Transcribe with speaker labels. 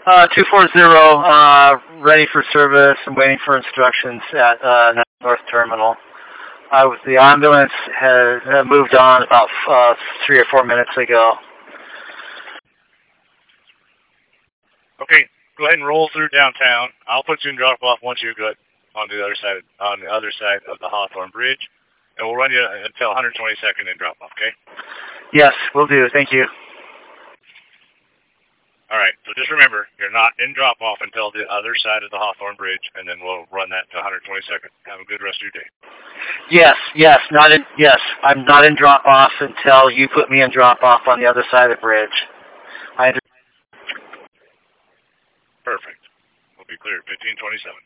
Speaker 1: 240, ready for service and waiting for instructions at North Terminal. The ambulance has moved on about 3 or 4 minutes ago.
Speaker 2: Okay, go ahead and roll through downtown. I'll put you in drop off once you're good on the other side of the Hawthorne Bridge, and we'll run you until 122nd and drop off. Okay?
Speaker 1: Yes, we'll do. Thank you.
Speaker 2: All right, so just remember, you're not in drop-off until the other side of the Hawthorne Bridge, and then we'll run that to 122nd. Have a good rest of your day.
Speaker 1: Yes, I'm not in drop-off until you put me in drop-off on the other side of the bridge.
Speaker 2: Perfect. We'll be clear at 1527.